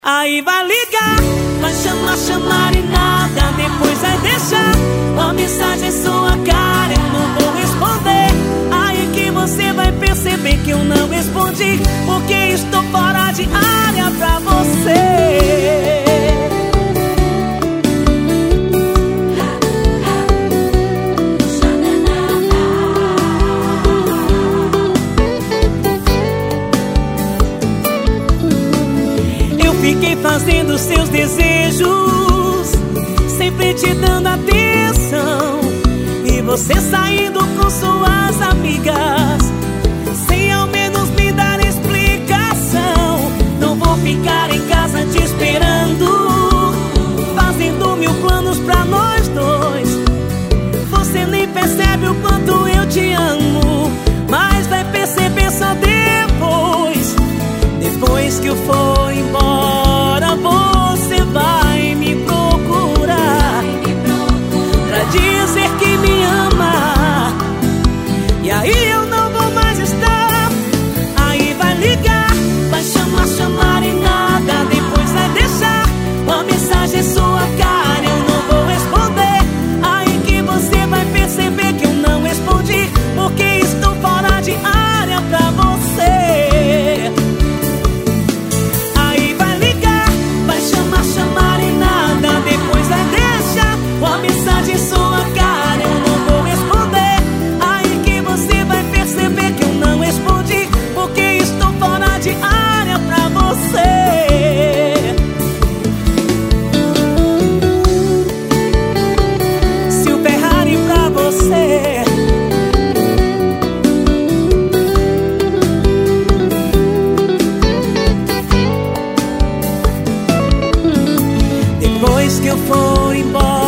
Aí vai ligar, vai chamar e nada, depois vai deixar uma mensagem em sua cara, eu não vou responder. Aí que você vai perceber que eu não respondi, porque estou fora de área pra você. Fiquei fazendo seus desejos, sempre te dando atenção, e você saindo com suas amigas, sem ao menos me dar explicação. Não vou ficar em casa te esperando, fazendo mil planos pra nós dois. Você nem percebe o quanto eu te amo, mas vai perceber só depois. Depois que eu for embora, você vai me procurar pra dizer que me ama, e aí eu não vou mais estar. Aí vai ligar, vai chamar e nada, depois vai deixar uma mensagem em sua cara, eu não vou responder. Aí que você vai perceber que eu não respondi, porque estou fora de área pra você. Chamar e nada, depois vai deixar uma mensagem em sua cara, eu não vou responder. Aí que você vai perceber que eu não respondi, porque estou fora de área pra você. Se o Ferrari pra você. Depois que eu for embora,